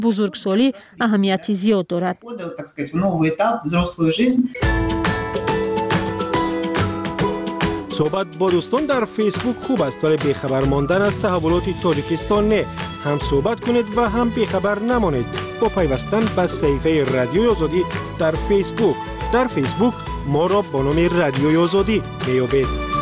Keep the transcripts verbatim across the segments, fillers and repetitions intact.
бузургсолӣ аҳамияти зиёд дорад. Так сказать, в новый этап, взрослую жизнь. صحبت با دوستان در فیسبوک خوب است ولی بیخبر ماندن از تحولات تاجیکستان نه. هم صحبت کنید و هم بیخبر نمانید با پیوستن به صفحه رادیوی آزادی در فیسبوک. در فیسبوک ما را با نام رادیوی آزادی میابید.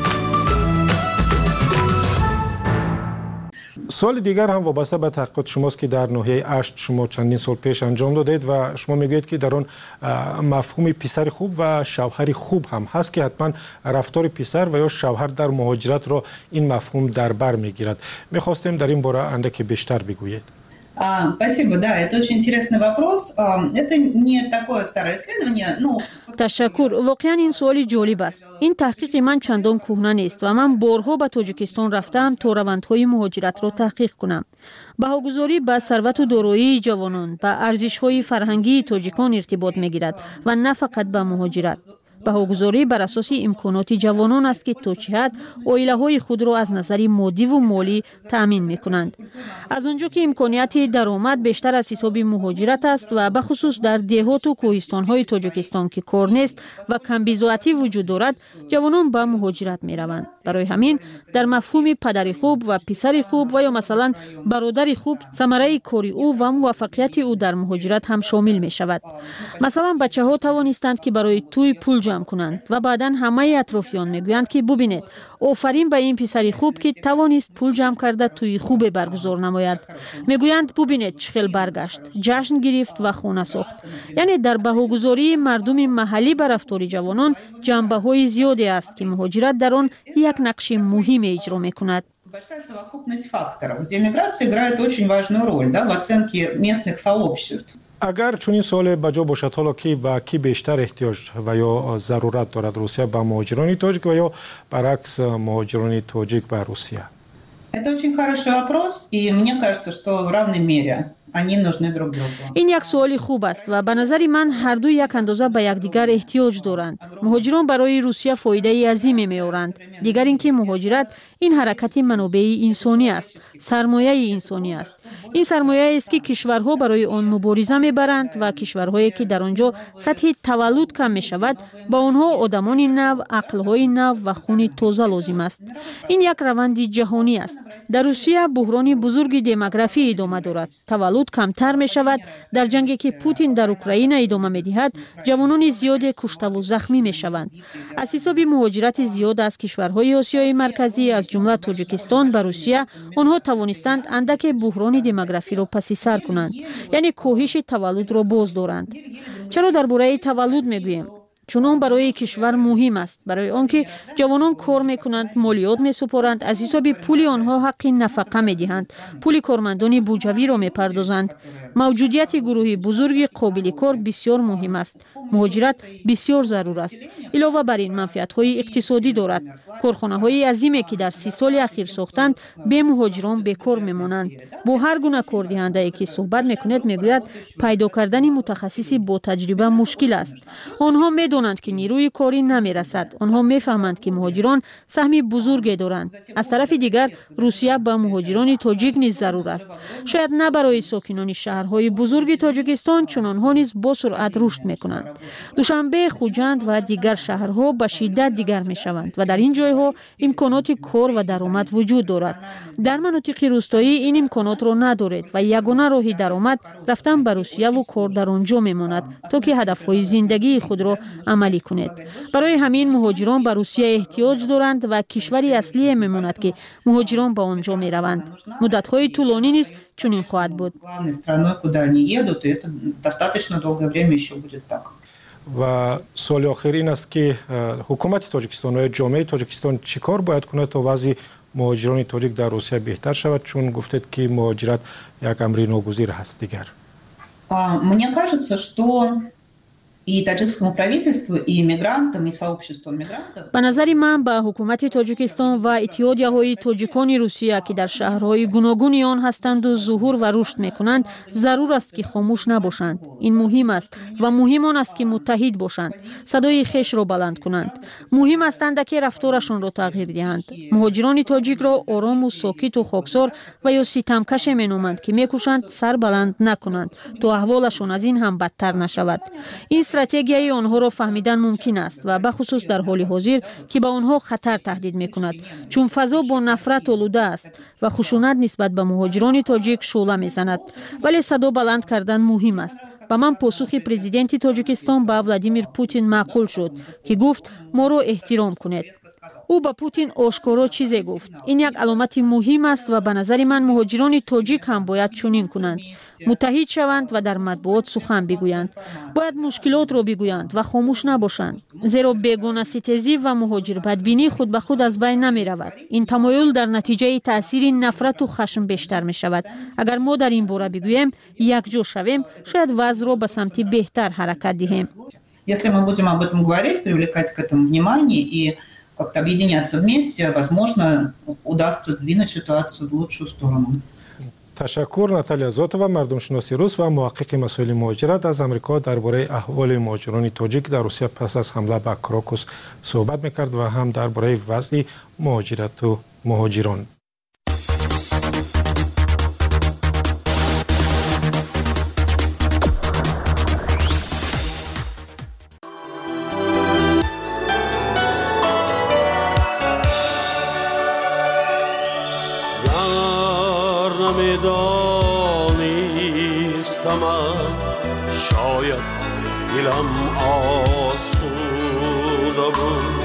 سوال دیگر هم وابسته به تحقیقات شماست که در ناحیه اشت شما چندین سال پیش انجام دادید و شما میگویید که در آن مفهوم پسر خوب و شوهر خوب هم هست که حتما رفتار پسر و یا شوهر در مهاجرت را این مفهوم در بر میگیرد. میخواستیم در این باره اندکی بیشتر بگویید. Спасибо, да, это очень интересный вопрос. Это не такое старое исследование, но... تشکر. واقعا این سوالی جالب است. این تحقیق من چندان کهنه نیست و من بارها به تاجیکستان رفتم تا روندهای مهاجرت را تحقیق کنم. بهاگذاری به ثروت و دارایی جوانان به ارزش‌های فرهنگی تاجیکان ارتباط می‌گیرد و نه فقط به مهاجرت. بهاگذاری بر اساس امکانات جوانان است که تا چه حد عائله‌های خود را از نظر مادی و مالی تأمین می‌کنند. از آنجا که امکانات درآمد بیشتر از حساب مهاجرت است و به خصوص در دهات و کوهستان‌های تاجیکستان که کار نیست و کمبیزاتی وجود دارد، جوانان به مهاجرت می‌روند. برای همین در مفهوم پدر خوب و پسر خوب و یا مثلا برادر خوب ثمره کاری او و موفقیت او در مهاجرت هم شامل می‌شود. مثلا بچه‌ها توانستند که برای توی پول جمع کنند و بعداً همه اطرافیان میگویند که ببینید آفرین به این پسری خوب که توانست پول جمع کرده توی خوب برگزار نماید. میگویند ببینید چخیل برگشت، جشن گرفت و خونه ساخت. یعنی در بهاگذاری مردم محلی بر رفتار جوانان جنبه‌های زیادی است که مهاجرت در آن یک نقش مهم اجرا میکند. Большая совокупность факторов, где миграция играет очень важную роль, да, в оценке местных сообществ. اگر چنین سوال بجا باشد حالا که با کی بیشتر احتیاج و یا ضرورت دارد روسیه با مهاجران تاجیک و یا برعکس مهاجران تاجیک با روسیه؟ Это очень хороший вопрос, и мне кажется, что в равной мере они нужны друг другу. این یک سوال خوب است و به نظر من هر دو یک اندازه به یکدیگر احتیاج دارند. مهاجران برای روسیه فایده عظیمی می‌آورند. دیگر اینکه مهاجرت این حرکت منابع انسانی است، سرمایه انسانی است. این سرمایه است که کشورها برای آن مبارزه می‌برند و کشورهایی که در آنجا سطح تولد کم می‌شود با آنها آدمان نو، عقل‌های نو و خون تازه لازم است. این یک روند جهانی است. در روسیه بحران بزرگ دموگرافی ادامه دارد. تولد کمتر می شود. در جنگی که پوتین در اوکراین ادامه می دهد، جوانان زیاد کشته و زخمی می شوند. از حساب مهاجرت زیاد از کشورهای آسیای مرکزی از جمله تاجیکستان به روسیه، آنها توانستند اندک بحران دموگرافی را پس سر کنند. یعنی کاهش تولد را باز دارند. چرا درباره تولد می گوییم؟ چون آن برای کشور مهم است، برای آنکه جوانان کار میکنند، مالیات میسپارند، از حساب پول آنها حق نفقه میدهند، پول کارمندان بودجوی را میپردازند. موجودیت گروه بزرگ قابل کار بسیار مهم است. مهاجرت بسیار ضرور است. علاوه بر این منفعت های اقتصادی دارد. کارخانه های عظیمی که در سی سال اخیر ساختند به مهاجران بیکار میمانند. با هر گونه کاردهنده که صحبت میکند میگوید پیدا کردن متخصصی با تجربه مشکل است. آنها میدانند که نیروی کاری نمیرسد. آنها میفهمند که مهاجران سهم بزرگی دارند. از طرف دیگر روسیه با مهاجران تاجیک نیز ضرور است. شاید نه برای ساکنان شهرهای بزرگ تاجیکستان، چون آنها نیز با سرعت رشد میکنند. دوشنبه، خوجند و دیگر شهرها به شدت دیگر میشوند و در این جایها امکانات کار و درآمد وجود دارد. در مناطق روستایی این امکانات را ندارید و یگانه راه درآمد رفتن به روسیه و کار در آنجا میماند تا که هدفهای زندگی خود را عملی کنید. برای همین مهاجران به روسیه احتیاج دارند و کشوری اصلی میماند که مهاجران به آنجا میروند. مدت‌های طولانی نیز چنین خواهد بود. و سوال آخر این است که حکومت تاجیکستان و جامعه تاجیکستان چیکار باید کنه تا وضع مهاجران تاجیک در روسیه بهتر شود، چون گفتید که مهاجرت یک امر ناگزیر هست دیگر. Мне кажется, что И таджикскому правительству, и мигрантам, и сообществу мигрантов. ба назари ман ба ҳукумати Тоҷикистон ва иттиҳодияҳои тоҷикони Русия, ки дар шаҳрҳои гуногуни он ҳастанду зуҳур ва рушд мекунанд, зарур аст ки хомӯш набошанд. Ин муҳим аст ва муҳим он аст ки муттаҳид бошанд, садои хешро баланд кунанд. муҳим аст андаке рафторашонро тағйир диҳанд. муҳоҷирони тоҷикро орому сокиту хоксор ва ё ситамкаше меноманд, ки мекӯшанд сар баланд накунанд, то аҳволашон аз ин ҳам бадтар нашавад. ин стратегияи онҳоро фаҳмидан мумкин аст ва бахусус дар ҳоли ҳозир, ки ба онҳо хатар таҳдид мекунад, чун фазо бо нафрат олуда аст ва хушунат нисбат ба муҳоҷирони тоҷик шӯъла мезанад. вале садо баланд кардан муҳим аст. ба ман посухи президенти Тоҷикистон ба Владимир Путин маъқул шуд, ки гуфт моро эҳтиром кунед. ӯ ба Путин ошкоро чизе гуфт. ин як аломати муҳим аст ва ба назари ман муҳоҷирони тоҷик ҳам бояд чунин кунанд. муттаҳид шаванд ва дар матбуот сухан бигӯянд. бояд мушкилотро бигӯянд ва хомӯш набошанд. зеро бегонаситезӣ ва муҳоҷирбадбинӣ худ ба худ аз байн намеравад. ин тамоюл дар натиҷаи таъсири нафрату хашм бештар мешавад. агар мо дар ин бора бигӯем, якҷо шавем, шояд вазъро ба самти беҳтар ҳаракат диҳем. Если мы будем об этом говорить, привлекать к этому внимание и как-то объединяться вместе, возможно, удастся сдвинуть ситуацию в лучшую сторону. ташаккур. Наталья Зотова, мардумшиноси рус ва муҳаққиқи масоили муҳоҷират аз Амрико дар бораи аҳволи муҳоҷирони тоҷик дар Русия пас аз ҳамла ба Крокус суҳбат мекард ва ҳам дар бораи вазъи муҳоҷирату муҳоҷирон. شاید دلم آسوده بود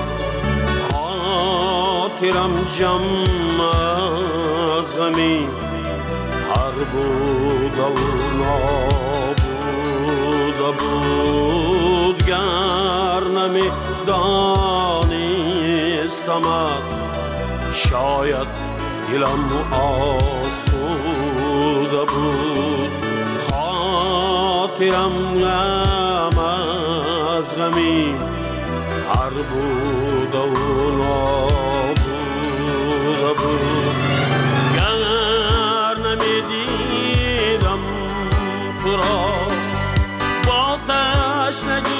خاطرم جمع از غمی هر بوده و نابوده بود گر نمی دانستم شاید دلم آسوده بود خاطرم غم از غمی هر بوده و نابوده بود گر نمیدیدم تو را با تشنگی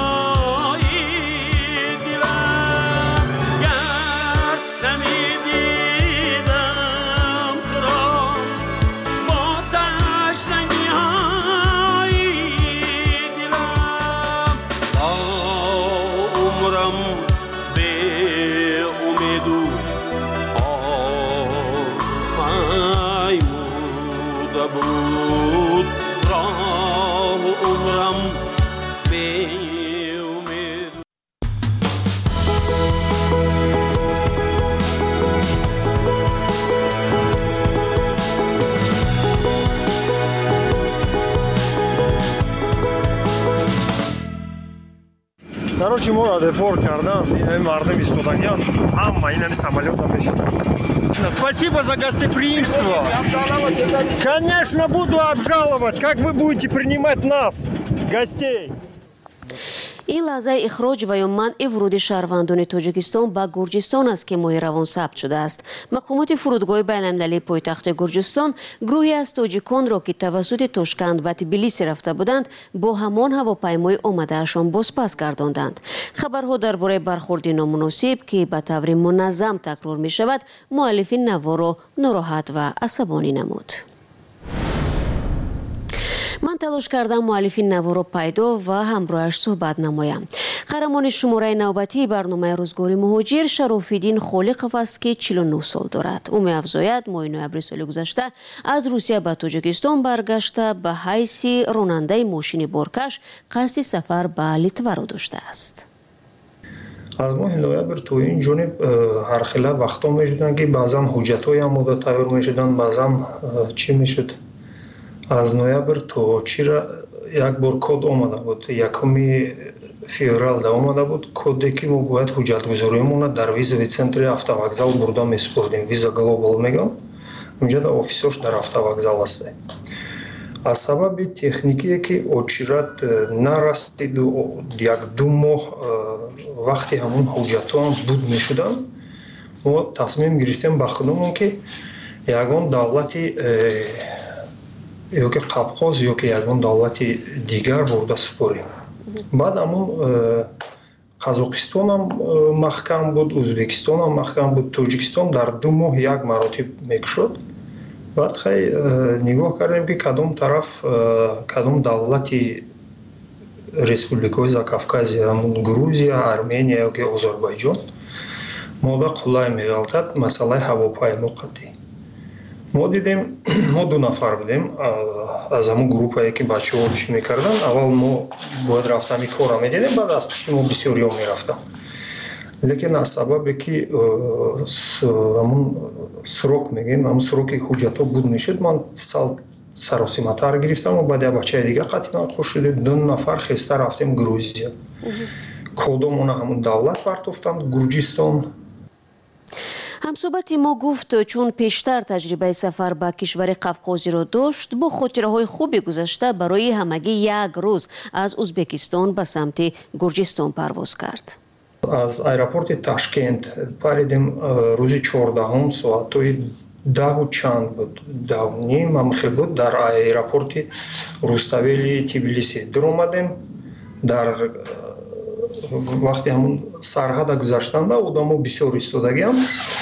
Короче, моро депорт кардан, ин мардам истодагиан, ҳама инами самолёта мешинад. Спасибо за гостеприимство. Конечно, буду обжаловать, как вы будете принимать нас, гостей. ин лаҳзаи ихроҷ ва ё манъи вуруди шаҳрвандони Тоҷикистон ба Гурҷистон аст ки моҳи равон сабт шудааст. Мақомоти фурудгоҳи байналмилалии пойтахти Гурҷистон гурӯҳе аз тоҷиконро ки тавассути Тошканд ба Тбилисӣ рафта буданд, бо ҳамон ҳавопаймои омадаашон бозпас гардонданд. Хабарҳо дар бораи бархурди номуносиб ки ба таври муназзам такрор мешавад, муаллифи Наворо нороҳат ва асабонӣ намуд. ман талош кардам муаллифи Наворо пайдо ва ҳамроҳаш суҳбат намоям. қаҳрамони шумораи навбатии барномаи рӯзгори муҳоҷир Шарофиддин Холиқов аст, ки чилу нӯ сол дорад. ӯ меафзояд моҳи ноябри соли гузашта аз Русия ба Тоҷикистон баргашта ба ҳайси ронандаи мошини боркаш қасди сафар ба Литваро доштааст. аз моҳи ноябр то ин ҷониб ҳархела вақтҳо мешуданд ки баъзан ҳуҷҷатҳои амода тайёр мешуданд, баъзан чӣ мешуд. аз ноябр то чира як бор код омада буд, якуми феврал да омада буд коде ки мо бояд ҳуҷҷатгузориамона дар визави центри автовокзал бурда месупурдем. Виза глобал мегам, унҷа да офисош дар автовокзал ҳастем. аз сабаби техникие ки очират нарасиду як ду моҳ вақти ҳамун ҳуҷҷатҳоам буд мешуданд, мо тасмим гирифтем ба худамон ки ягон давлати ёки қавқоз ёки ягон давлати дигар бурда супорем. баъд ҳамун қазоқистонам маҳкам буд, ӯзбекистонам маҳкам буд, тоҷикистон дар ду моҳ як маротиб мекушод. баъд хай нигоҳ кардем ки кадом тараф кадом давлати республикаҳои Закавказия, ҳамун Грузия, Армения ёки Озарбойҷон мода қулай меғалтад масъалаи ҳавопаймо қатъӣ. мо дидем мо ду нафар будем аз ҳамун группае ки бачаҳо чӣ мекарданд. аввал мо бояд рафтами кора медидем, баъд аз пушти мо бисёриҳо мерафтам. лекин аз сабабе ки ҳамун срок мегӯем, ҳамун сроки ҳуҷҷатҳо буд мешуд, ман сал саросиматар гирифтам. баъд як бачаи дигар қатъи нахуш шуд, ду нафар хеста рафтем Грузия. кодомона ҳамун давлат партофтам, Гурҷистон. ҳамсӯҳбати мо гуфт чун пештар таҷрибаи сафар ба кишвари қавқозиро дошт, бо хотираҳои хуби гузашта барои ҳамагӣ як рӯз аз Узбекистон ба самти Гурҷистон парвоз кард. аз аэропорти Ташкент паридем рӯзи чордаҳум соатҳои даҳу чанд буд, даҳу ним ҳамхел буд. дар аэропорти Руставели Тбилиси дуромадем. дар вақти ҳамун сарҳада гузаштанда одамо бисёр истодагиам.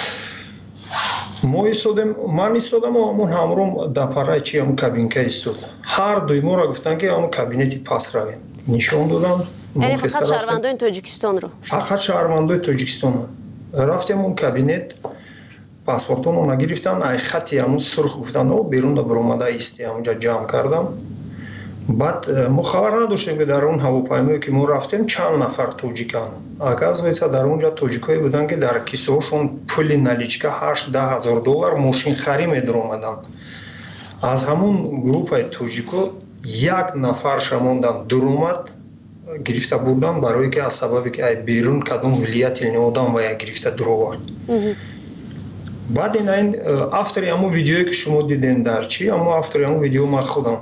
мо истодем, ман истодаму ҳамун ҳамром дапараи чи ҳамун кабинка истод. ҳар дуи моро гуфтанд ки ҳамун кабинети пас равем. нишон додам. яъне фақат шаҳрвандои Тоҷикистонро? фақат шаҳрвандои Тоҷикистонро. рафтем он кабинет, паспортонро нагирифтанд, ай хати ҳамун сурх гуфтанд о берунда биромада исти, ҳамунҷа ҷамъ кардам. баъд мо хабар надоштем ки дар он ҳавопаймое ки мо рафтем чанд нафар тоҷиканд. оказывается дар онҷа тоҷикое буданд ки дар кисаҳошон пули наличка ҳашт даҳ ҳазор доллар мошинхарӣ медаромаданд. аз ҳамун группаи тоҷико як нафар шамондан дуромад гирифта бурданд, барое ки аз сабабе ки ай берун кадом влиятелни одам ва я гирифта дуровард. баъд ин айн автори ҳамун видеое ки шумо диден дар чи ҳамун автори ҳамун видео ман худам.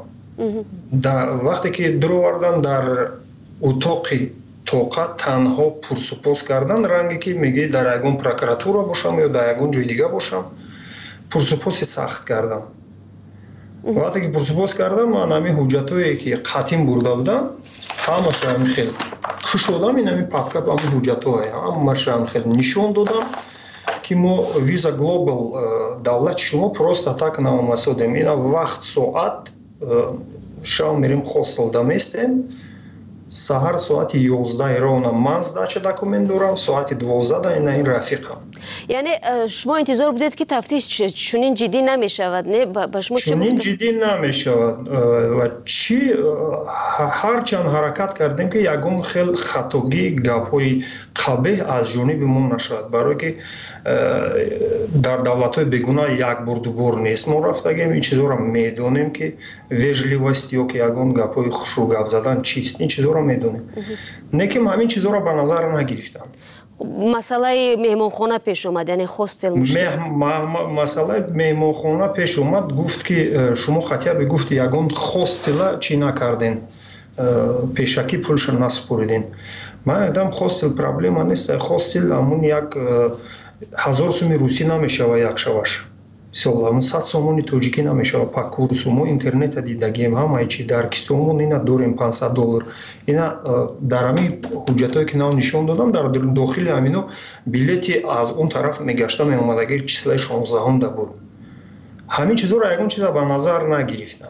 вақте ки дуровардан дар утоқи тоқа танҳо пурсупос кардан, ранге ки меги дар ягон прокуратура бошам ё дар ягон ҷои дига бошам, пурсупоси сахт кардам. вақте ки пурсупос кардам, ман ҳамин ҳуҷҷатҳое ки қатъин бурда будам ҳамаша ҳамихел кушодам. ин ҳамин папка ҳамин ҳуҷҷатҳое ҳамаша ҳамихел нишон додам ки мо Visa Global давлати шумо просто так наомасодем. ина вақт соат шам мерем хостелда местем, саҳар соати ёздаҳи ровна ман сдача документ дорам, соати дувоздаҳ ина ин рафиқам. яъне шумо интизор будед ки тафтиш чунин ҷиддӣ намешавад, не? ба шумо чӣ чунин ҷиддӣ намешавад ва чи ҳарчанд ҳаракат кардем ки ягон хел хатогӣ гапҳои қабеҳ аз ҷониби мо нашавад, барое ки дар давлатҳои бегуна як бор дубор нест мо рафтагем. ин чизоро медонем ки вежливост ё ки ягон гапҳои хушрӯ гап задан чист, ин чизоро медонем. не ки ҳамин чизоро ба назар нагирифтам. масъалаи меҳмонхона пеш омад, яъне хостел масъалаи меҳмонхона пеш омад. гуфт ки шумо хотя бы гуфт ягон хостела чӣ накарден, пешакӣ пулша насупориден. ман гуфтам хостел проблема нест, хостел ҳамун як ҳазор сӯми русӣ намешава як шаваш, мисол сад сомони тоҷикӣ намешава пак курсу. мо интернета дидагием ҳамаи чи дар кисомон ина дорем пансад доллар. ина дар ҳамин ҳуҷҷатое ки нав нишон додам, дар дохили ҳамино билети аз он тараф мегашта меомадаги числаи шонздаҳумда буд. ҳамин чизоро ягон чиза ба назар нагирифтам.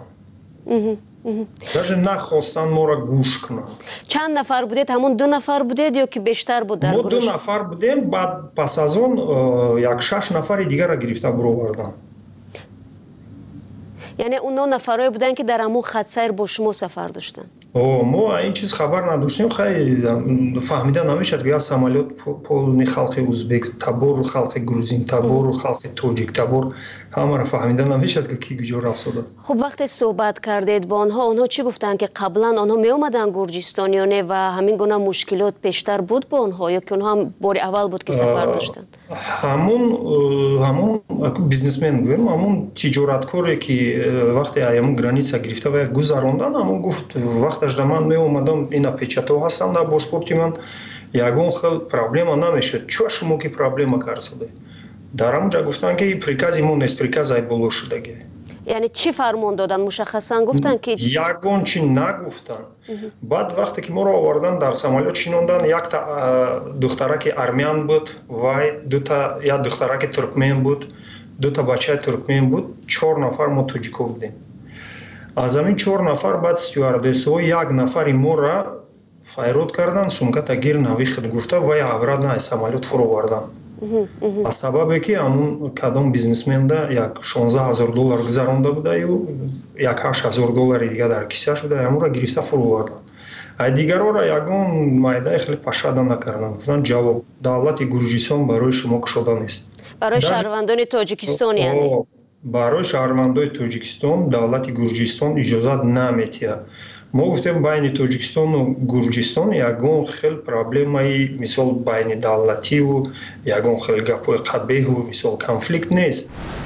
даже нахостанд моро гӯш кунанд. чанд нафар будед? ҳамун ду нафар будед ё ки бештар буд? мо ду нафар будем. баъд пас аз он як шаш нафари дигарро гирифта буровардам. яъне оно нафарое буданд ки дар ҳамун хатсайр бо шумо сафар доштанд? о мо ин чиз хабар надоштем. Хай фаҳмида намешад ки аз самолёт полни халқи узбек, табор халқи грузин, табор халқи тоҷик, табор ҳамаро фаҳмида намешад ки ки куҷо рафсодааст. хуб вақте суҳбат кардед бо онҳо, онҳо чӣ гуфтанд ки қаблан онҳо меомаданд Гурҷистон ё не ва ҳамин гуна мушкилот пештар буд бо онҳо ё ки онҳо ҳам бори аввал буд ки сафар доштанд? ҳамун ҳамун бизнесмен гӯем, ҳамун тиҷораткоре ки вақте аямун граница гирифта ва гузарондан, ҳамун гуфт вақташ да ман меомадам ина печато ҳастам дар бошпорти ман, ягон хел проблема намешуд. Чӯ шумо ки проблема карсоде? дар ҳамунҷа гуфтанд ки прикази мо нест, приказ айболо шудаги. яъне чӣ фармон додан? мушаххасан гуфтанд ки ягон чӣ нагуфтанд. баъд вақте ки моро овардан дар самолёт шинондан, якта духтараки армян буд, вай дута як духтараки туркмен буд, дута бачаи туркмен буд, чор нафар мо тоҷиков будем. аз ҳамин чор нафар баъд стюардессаҳо як нафари моро файрод кардан, сумката гир навихт гуфта вай аврадан аз самолёт фуровардан. аз сабабе ки ҳамун кадом бизнесмента як шонздаҳ ҳазор доллар гузаронда будаю, як ҳашт ҳазор доллари дига дар кисааш буда, ҳамонро гирифта фуровардан. ай дигароро ягон майдаи хеле пашада накардан. Гуфтанд ҷавоб давлати Гурҷистон барои шумо кушода нест. барои шаҳрвандони Тоҷикистон яъне барои шаҳрвандои Тоҷикистон давлати Гурҷистон иҷозат наметиҳад. мо гуфтем байни Тоҷикистону Гурҷистон ягон хел проблемаи мисол байни давлативу ягон хел гапои қабеҳу мисол конфликт нест.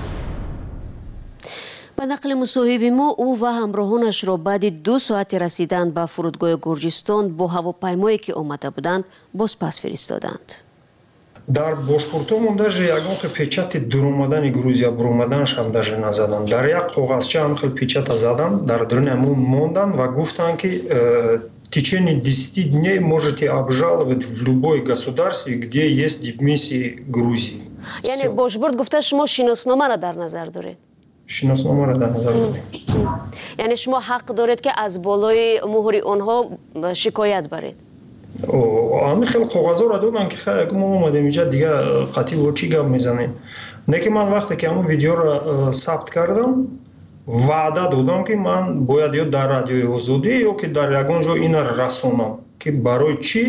ба нақли мусоҳиби мо, ӯ ва ҳамроҳонашро баъди ду соати расидан ба фурудгоҳи Гурҷистон бо ҳавопаймое ки омада буданд бозпас фиристоданд. дар бошпуртомон даже ягон хел печати дуромадани Грузия буромаданаш ҳам даже назадан. Дар як коғазча ҳам хел печата задан, дар дуни ҳамон мондан ва гуфтанд ки в течение десяти дней можете обжаловать в любое государстве, где есть дипмиссии Грузии. яъне бошбурд гуфта шумо шиносномаро дар назар доред? шиносномаро дар назар дорем. яъне шумо ҳақ доред ки аз болои муҳри онҳо шикоят баред? ҳамин хел коғазҳоро доданд ки хай мо омадем инҷа дига қатъи во чӣ гап мезанем. Не ки ман вақте ки ҳамон видеоро сабт кардам, ваъда додам ки ман бояд ё дар радиои озодӣ ё ки дар ягон ҷо инаро расонам ки барои чӣ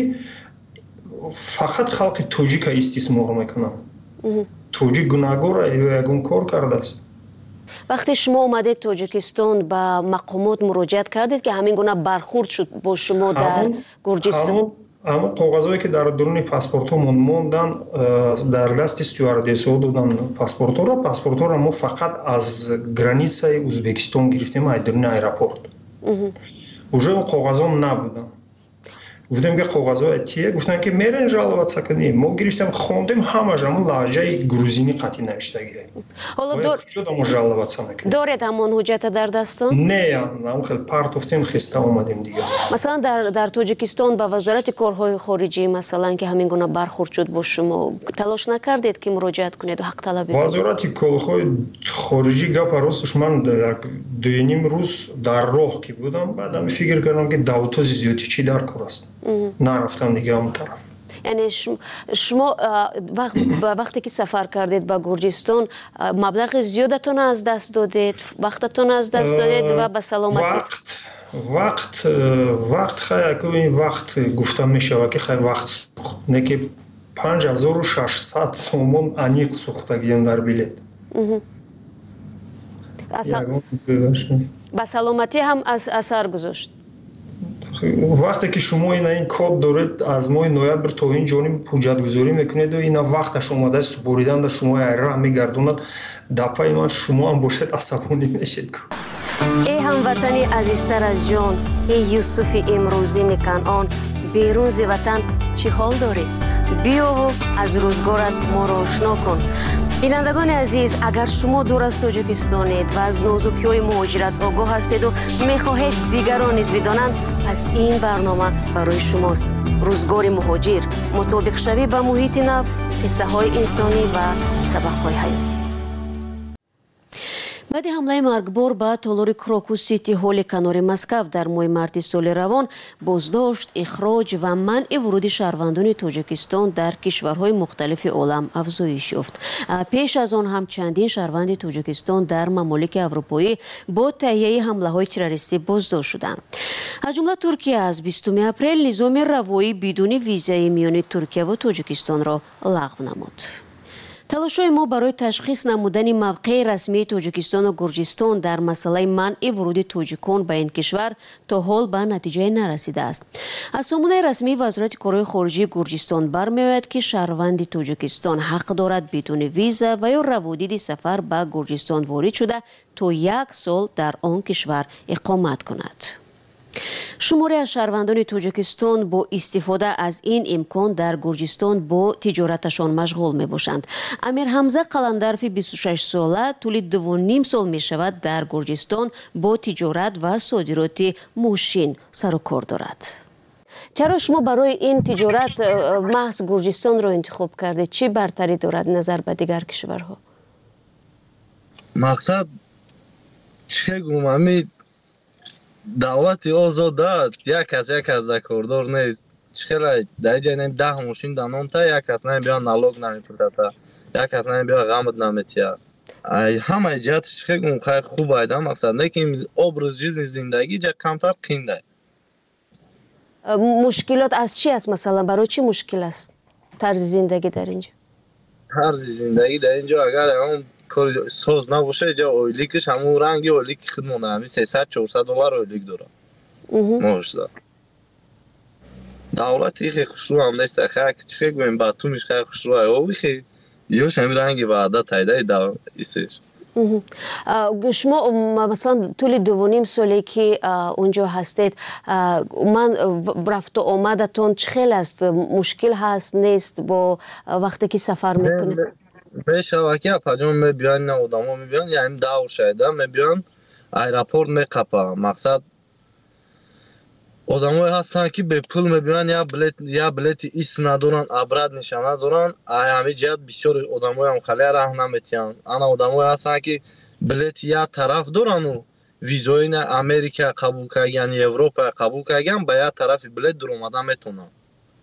фақат халқи тоҷика истисмор мекунам. тоҷик гунаҳгора ё ягон кор кардааст. вақте шумо омадед Тоҷикистон ба мақомот муроҷиат кардед ки ҳамин гуна бархурд шуд бо шумо дар Гурҷистон? ҳамон коғазҳое ки дар дуруни паспортҳомон мондан, дар дасти стюардессаҳо додан паспортҳоро. Паспортҳоро мо фақат аз границаи Узбекистон гирифтем, аз дуруни аэропорт. уже он коғазҳо набуданд. гуфтем ки коғазҳои тие, гуфтанд ки мерен жаловатса кунем. мо гирифтем хондем, ҳамаш ҳамон лаҳҷаи грузинӣ қатъи навиштагӣ. ҳоло куҷода мо жаловатса мекунем? доред ҳамон ҳуҷҷата дар дастон? не, ҳамон хел партофтем, хиста омадем дига. масалан дар дар Тоҷикистон ба вазорати корҳои хориҷӣ масалан ки ҳамин гуна бархурд шуд бо шумо, талош накардед ки муроҷиат кунед ва ҳақталабӣ кунед? вазорати корҳои хориҷӣ гапа росташ ман як дуюним рӯз дар роҳ ки будам, баъдам фикр кардам ки давтози зиёдӣ чӣ дар кор аст. нарафтам дига ҳамон тараф. яъне шумо вақте ки сафар кардед ба Гурҷистон маблағи зиёдатон аз даст додед, вақтатон аз даст додед ва ба саломатӣ? вақт вақт хай якои вақт гуфта мешавад ки хай вақт сӯхт, не ки панҷ ҳазору шашсад сомон аниқ сӯхтагием дар билет. ба саломатӣ ҳам асар гузошт? вақте ки шумо ина ин код доред, аз моҳи ноябр то ин ҷониб ҳуҷҷатгузорӣ мекунеду, ина вақташ омадаи супоридан дар шумои айраҳ мегардонад, дапаи ман шумо ҳам бошед асабонӣ мешед. эй ҳамватани азизтар аз ҷон, эй Юсуфи имрӯзини Канъон, берун зи ватан чӣ ҳол доред? биёву аз рӯзгорат моро ошно кун. бинандагони азиз, агар шумо дур аз Тоҷикистонед ва аз нозукиҳои муҳоҷират огоҳ ҳастеду мехоҳед дигарон низ бидонанд, пас ин барнома барои шумост. рӯзгори муҳоҷир, мутобиқшавӣ ба муҳити нав, қиссаҳои инсонӣ ва сабақҳои ҳаётӣ. баъди ҳамлаи маргбор ба толори крокус сити ҳоли канори Москав дар моҳи марти соли равон боздошт, ихроҷ ва манъи вуруди шаҳрвандони Тоҷикистон дар кишварҳои мухталифи олам афзоиш ёфт. Пеш аз он ҳам чандин шаҳрванди Тоҷикистон дар мамолики аврупоӣ бо таҳияи ҳамлаҳои террористӣ боздошт шуданд. аз ҷумла Туркия аз бистуми апрел низоми равоӣ бидуни визаи миёни Туркияву Тоҷикистонро лағв намуд. талошҳои мо барои ташхис намудани мавқеи расмии Тоҷикистону Гурҷистон дар масъалаи манъи вуруди тоҷикон ба ин кишвар то ҳол ба натиҷае нарасидааст. аз сомонаи расмии вазорати корҳои хориҷии Гурҷистон бармеояд, ки шаҳрванди Тоҷикистон ҳақ дорад бидуни виза ва ё раводиди сафар ба Гурҷистон ворид шуда то як сол дар он кишвар иқомат кунад. шуморе аз шаҳрвандони Тоҷикистон бо истифода аз ин имкон дар Гурҷистон бо тиҷораташон машғул мебошанд. Амир Ҳамза Қаландарови бисту шаш сола тӯли ду ним сол мешавад дар Гурҷистон бо тиҷорат ва содироти мошин сару кор дорад. чаро шумо барои ин тиҷорат маҳз Гурҷистонро интихоб кардед? чӣ бартарӣ дорад назар ба дигар кишварҳо? мақсад чӣ гумами давлати озода як аз як аз да кордор нест. чихела дар ҷайна даҳ мошин данонта як аз намебиён налог намепурдата, як аз намебиён ғамд наметия. ҳамаи ҷиҳати чихегум хай хуб айда мақсад лекин образ жизни зиндагӣ ҷа камтар қинда. мушкилот аз чӣ аст? масалан барои чӣ мушкил аст тарзи зиндагӣ дар инҷо? тарзи зиндагӣ дар инҷо агар он кори соз набоша ҷа ойликаш ҳамун ранги ойлики худ монда, ҳамин сесад чорсад доллар ойлик дорад моҳошда. давлати хе хушрӯ ҳам нест. хак чихе гӯем ба тумиш хай хушрӯ айоби хе ёш ҳамин ранги ба ада тайдаи да истеш. шумо масалан тӯли ду ним соле ки унҷо ҳастед, ман рафту омадатон чӣ хел аст? мушкил ҳаст нест бо вақте ки сафар мекунед? мешавад ки апаҷон мебиён, на одамо мебиён, яъни давр шайда мебиён, аэропорт меқапа. мақсад одамое ҳастанд ки бепул мебиён, я билет я билети ис надоранд, абрат нишона надоранд. ҳамин ҷиҳат бисёр одамоям хале раҳм наметиҳанд. ана одамое ҳастанд ки билети як тараф дорану визои на Америка қабул кардаган, Европа қабул кардаган, ба як тарафи билет дуромада метавонанд.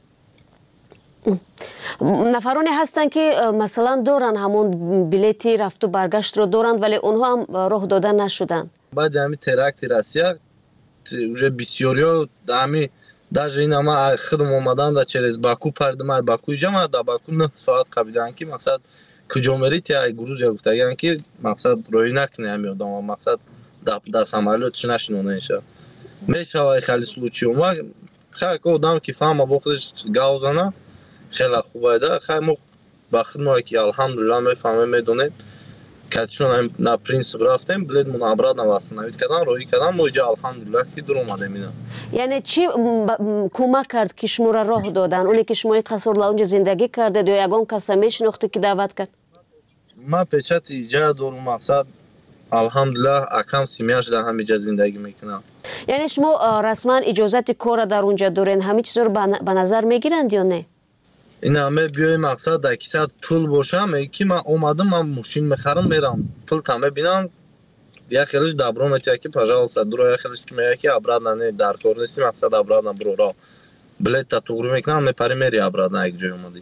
нафароне ҳастанд ки масалан доранд ҳамон билети рафту баргаштро доранд, вале онҳо ҳам роҳ дода нашуданд. баъди ҳамин теракти Россия уже бисёриё ҳамин даже ин ама худам омаданда через Баку пардима Баку ҷама да Баку нӯҳ соат қабидан ки мақсад куҷо мерид я Грузия гуфтаган ки мақсад роҳӣ накуни ҳамин одама, мақсад да самолётш нашинонеша. мешавад хали случаиума хак одам ки фаҳма бо худаш гавзана хела хуб айда. хай мо ба худмо ки алҳамдулилла мефаҳмем медонем катишон на принцип рафтем билетмон обратно восстановить кардан, роҳӣ кардан, мо иҷа алҳамдулилла ки дур омадем. ина яъне чӣ кӯмак кард ки шуморо роҳ додан? оне ки шумо қасор ла унҷа зиндагӣ кардед ё ягон каса мешинохте ки даъват кард? ман печати иҷа дорум, мақсад алҳамдулилла акам семяш дар ҳамин ҷа зиндагӣ мекунам. яъне шумо расман иҷозати кора дар унҷа дорен, ҳамин чизро ба назар мегиранд ё не? ина ме биёи мақсад дар кисат пул боша, меги ки ман омадам, ман мошин мехарам мерам, пул там мебинам, як хелиш дабро метия ки пожалуйста дуро, як хелиш ки мега ки обратно не дар кор нести, мақсад обратно буро билета туғри мекунам, мепари мери обратно як ҷой омадӣ.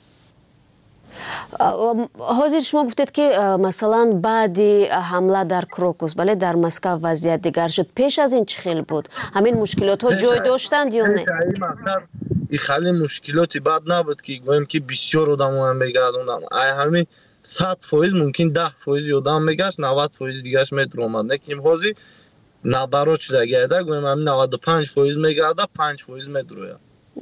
ҳозир шумо гуфтед ки масалан баъди ҳамла дар Крокус, бале дар Москав вазъият дигар шуд. пеш аз ин чӣ хел буд? ҳамин мушкилотҳо ҷой доштанд ё не? и хали мушкилоти бад набуд ки гӯем ки бисёр одамоам мегардонданд. ай ҳамин сад фоиз мумкин даҳ фоизи одам мегашт, навад фоизи дигараш медуромад. лекин ҳозир набарот шуда гайда гӯем ҳамин наваду панҷ фоиз мегарда, панҷ фоиз медурояд.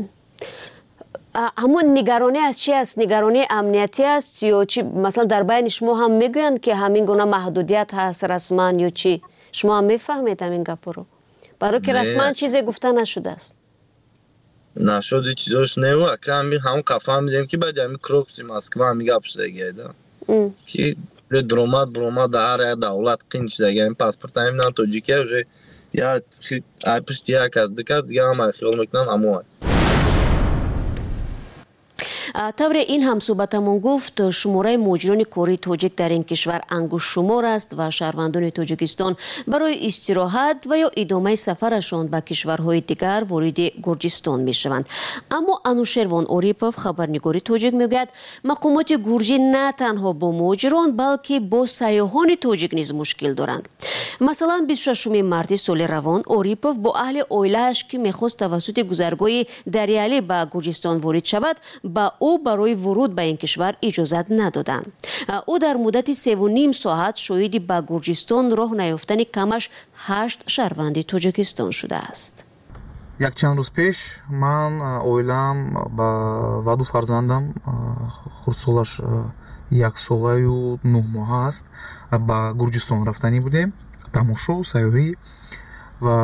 ҳамон нигаронӣ аз чӣ аст? нигаронии амниятӣ аст ё чӣ? масалан дар байни шумо ҳам мегӯянд ки ҳамин гуна маҳдудият ҳаст расман ё чӣ? шумо ҳам мефаҳмед ҳамин гапҳоро? барое ки расман чизе гуфта нашудааст. нашуди чизош нева ками ҳам қафаҳмидем ки баъди ҳамин Крокуси Москва ҳамин гап шудаги айда ки дуромад буромад дар ҳар як давлат қин шудаги ҳамин паспорт ҳамин тоҷикия уже я ай пишти як аз дик аст, дигар ҳама хиёл мекунанд аммо тавре ин ҳамсӯҳбатамон гуфт шумораи муҳоҷирони кори тоҷик дар ин кишвар ангушшумор аст ва шаҳрвандони тоҷикистон барои истироҳат ва ё идомаи сафарашон ба кишварҳои дигар вориди гурҷистон мешаванд. аммо анушервон орипов хабарнигори тоҷик мегӯяд мақомоти гурҷӣ на танҳо бо муҳоҷирон балки бо сайёҳони тоҷик низ мушкил доранд. масалан бисту шашуми марти соли равон орипов бо аҳли оилааш ки мехост тавассути гузаргоҳи дариалӣ ба гурҷистон ворид шавад ба ӯ барои вуруд ба ин кишвар иҷозат надоданд. ӯ дар муддати севу ним соат шоҳиди ба гурҷистон роҳ наёфтани камаш ҳашт шаҳрванди тоҷикистон шудааст. якчанд рӯз пеш ман оилаам ва ду фарзандам хурдсолаш яксолаю нӯҳ моҳа аст ба гурҷистон рафтанӣ будем тамошо сайёҳӣ ва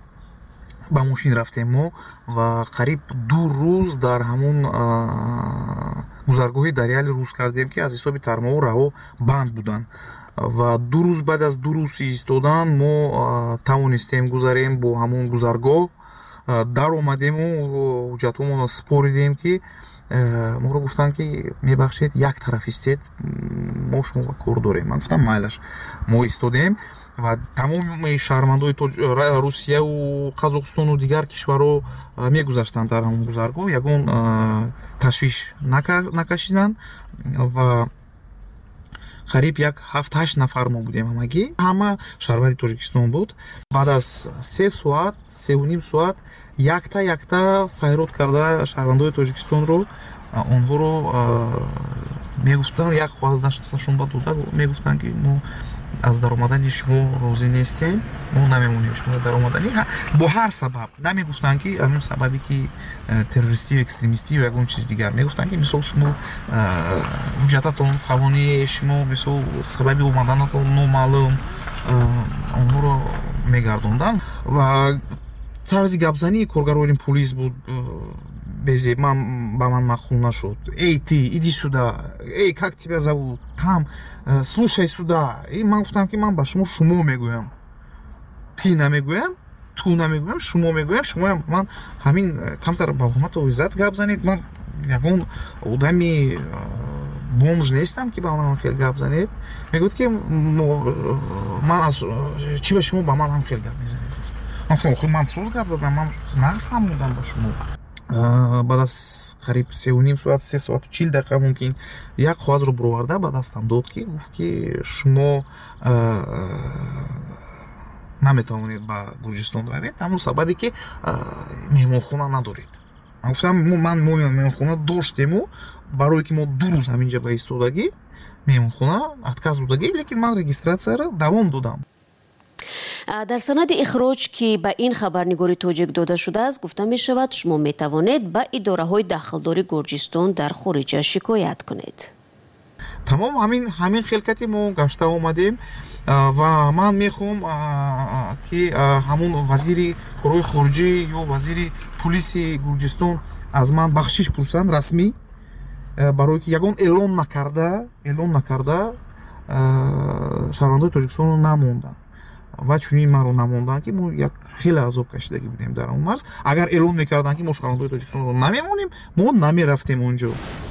ба мошин рафтем мо ва қариб ду рӯз дар ҳамун гузаргоҳи дариали рӯз кардем ки аз ҳисоби тармоҳу раҳо банд буданд ва ду рӯз баъд аз ду рӯз истодан мо тавонистем гузарем бо ҳамун гузаргоҳ дар омадему ҳуҷҷатҳоамонро споридем ки моро гуфтанд ки мебахшед як тарафистед мо шумо ба кор дорем. ман гуфтам майлаш мо истодем ва тамоми шаҳрвандои русияву қазоқистону дигар кишварҳо мегузаштанд дар ҳамон гузаргоҳ ягон ташвиш накашиданд ва қариб як ҳафт ҳашт нафар мо будем ҳамагӣ ҳама шаҳрванди тоҷикистон буд. баъд аз се соат севу ним соат якта якта файрод карда шаҳрвандои тоҷикистонро онҳоро мегуфтанд як хваздашон ба дода мегуфтанд ки мо аз даромадани шумо розӣ нестем, мо намемонем шумо даромадани бо ҳар сабаб. Намегуфтанд ки ҳамон сабаби ки террористӣ ё экстремистӣ ё ягон чиз дигар. Мегуфтанд ки мисол шумо ҳуҷҷататон фалони, шумо мисол сабаби омаданатон номаълум, онҳоро мегардонданд ва тарзи гапзании коргарони пулис буд безе. Ман ба ман махул нашуд. Эй ти, иди сюда. Эй, как тебя зовут? Там, слушай сюда. И ман гуфтам ки ман ба шумо шумо мегӯям. Ти намегӯям, ту намегӯям, шумо мегӯям. Шумо ман ҳамин камтар ба ҳурмату иззат гап занед. Ман ягон одами бомж нестам ки ба ман хел гап занед. Мегӯяд ки ман аз чӣ ба шумо ба ман ҳам хел гап мезанед. Ман гуфтам ман соз гап задам, ман нағз фаҳмидам ба шумо. баъд аз қариб севу ним соат се соату чил дақиқа мумкин як қоғазро бироварда ба дастам дод ки гуфт ки шумо наметавонед ба гурҷистон равед ҳамон сабабе ки меҳмонхона надоред. Ман гуфтам ман мо меҳмонхона доштему барое ки мо ду рӯз ҳаминҷа ба истодагӣ меҳмонхона отказ додагӣ, лекин ман регистратсияро давом додам. дар санади ихроҷ ки ба ин хабарнигори тоҷик дода шудааст гуфта мешавад шумо метавонед ба идораҳои дахлдори гурҷистон дар хориҷа шикоят кунед. тамом ҳамин ҳамин хелкати мо гашта омадем ва ман мехоҳам ки ҳамун вазири корҳои хориҷӣ ё вазири пулиси гурҷистон аз ман бахшиш пурсанд расмӣ барое ки ягон эълон накарда эълон накарда шаҳрвандои тоҷикистонро намонданд ва чунин маро намонданд ки мо як хеле азоб кашидагӣ будем дар он марз. Агар эълон мекарданд ки мо шаҳрвандои тоҷикистонро намемонем, мо намерафтем онҷо.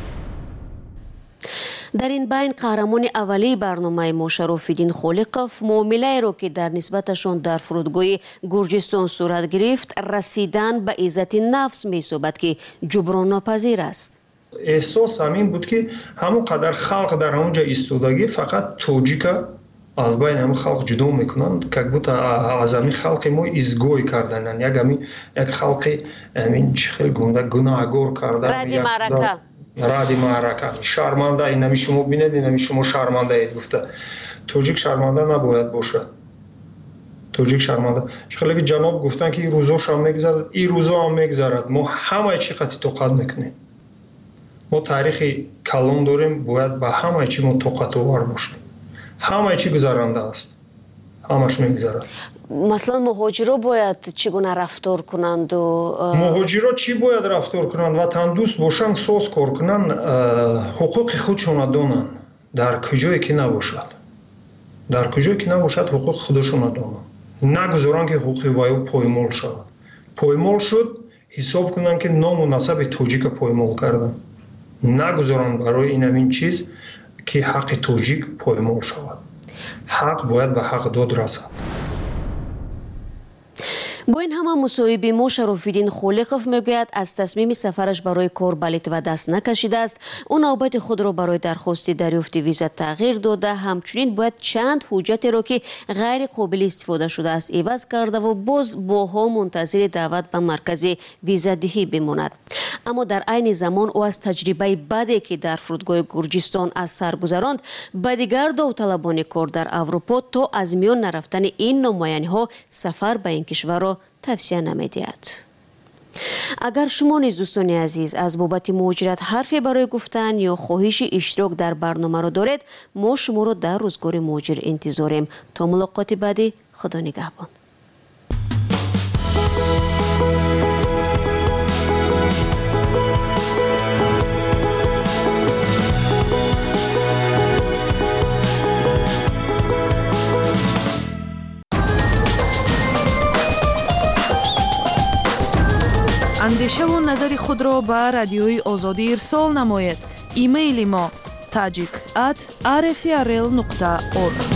дар ин байн қаҳрамони аввалии барномаи мо Шарофиддин Холиқов муомилаеро ки дар нисбаташон дар фурудгоҳи гурҷистон сурат гирифт расидан ба иззати нафс меҳисобад ки ҷуброннопазир аст. эҳсос ҳамин буд ки ҳамон қадар халқ дар ҳамонҷа истодагӣ фақат тоҷика аз байни ҳамин халқ ҷудо мекунанд, как будто аз ҳамин халқи мо изгой кардананд, як ҳамин як халқи ҳамин чӣ хел гунда гунаҳгор кардан, ради маърака ради маърака шарманда. инами шумо бинед, инами шумо шармандаед гуфта. тоҷик шарманда набояд бошад. тоҷик шарманда шахале ҷаноб гуфтанд ки рӯзошам мегзарад, ин рӯзо ҳам мегзарад. мо ҳамаи чӣ қадри тоқат мекунем. мо таърихи калон дорем, бояд ба ҳамаи чӣ мо тоқатовар бошем. ҳамаи чӣ гузаранда аст, ҳамаш мегзарад. маслан муҳоҷиро бояд чӣ гуна рафтор кунанду муҳоҷиро чӣ бояд рафтор кунанд? ватандӯст бошанд, соз кор кунанд, ҳуқуқи худшона донанд. дар куҷое ки набошад, дар куҷое ки набошад ҳуқуқи худшона донанд. нагузоранд ки ҳуқуқи ваё поймол шавад. поймол шуд, ҳисоб кунанд ки ному насаби тоҷика поймол карданд. нагузоранд барои ин ҳамин чиз ки ҳаққи тоҷик поймол шавад. ҳақ бояд ба ҳақ дод расад. бо ин ҳама мусоҳиби мо Шарофиддин Холиқов мегӯяд аз тасмими сафараш барои кор ба Литва даст накашидааст. ӯ навбати худро барои дархости дарёфти виза тағйир дода, ҳамчунин бояд чанд ҳуҷҷатеро ки ғайриқобили истифода шудааст иваз кардаву боз боҳо мунтазири даъват ба маркази визадиҳӣ бимонад. аммо дар айни замон ӯ аз таҷрибаи баде ки дар фурудгоҳи Гурҷистон аз сар гузаронд ба дигар довталабони кор дар Аврупо то аз миён нарафтани ин номояниҳо сафар ба ин кишварро тавсия намедиҳад. агар шумо низ дӯстони азиз аз бобати муҳоҷират ҳарфе барои гуфтан ё хоҳиши иштирок дар барномаро доред, мо шуморо дар рӯзгори муҳоҷир интизорем. то мулоқоти баъдӣ, худо нигаҳбон. андешаву назари худро ба радиои озодӣ ирсол намоед. имейли мо tajik at r f r l nokta org